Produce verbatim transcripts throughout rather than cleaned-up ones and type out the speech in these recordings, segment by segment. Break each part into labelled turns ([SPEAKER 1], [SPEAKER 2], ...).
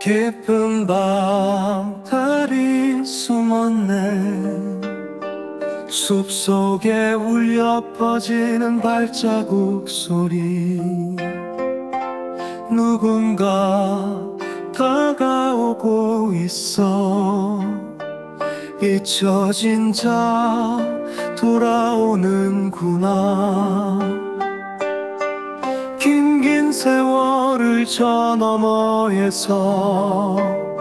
[SPEAKER 1] 깊은 밤 달이 숨었네. 숲속에 울려 퍼지는 발자국 소리. 누군가 다가오고 있어. 잊혀진 자 돌아오는구나. 긴긴 세월을 저 너머에서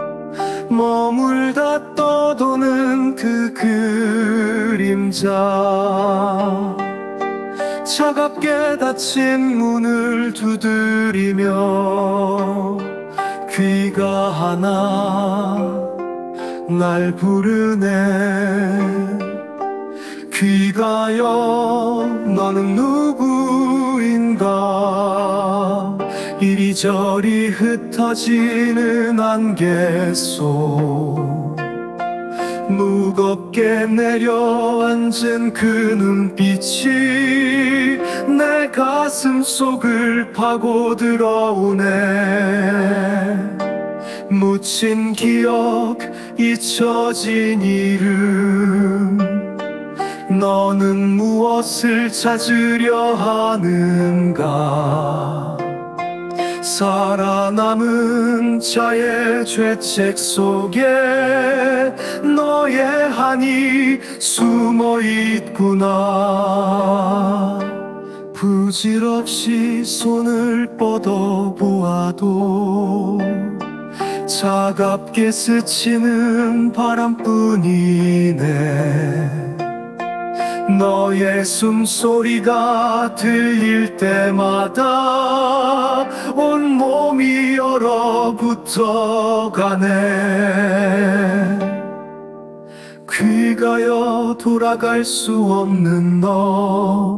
[SPEAKER 1] 머물다 떠도는 그 그림자. 차갑게 닫힌 문을 두드리며 귀가 하나 날 부르네. 귀가여 너는 누구인가. 이리저리 흩어지는 안개 속 무겁게 내려앉은 그 눈빛이 내 가슴 속을 파고들어오네. 묻힌 기억, 잊혀진 이름. 너는 무엇을 찾으려 하는가. 살아남은 자의 죄책 속에 너의 한이 숨어 있구나. 부질없이 손을 뻗어 보아도 차갑게 스치는 바람뿐이네. 너의 숨소리가 들릴 때마다 온몸이 얼어붙어 가네. 귀가여 돌아갈 수 없는 너,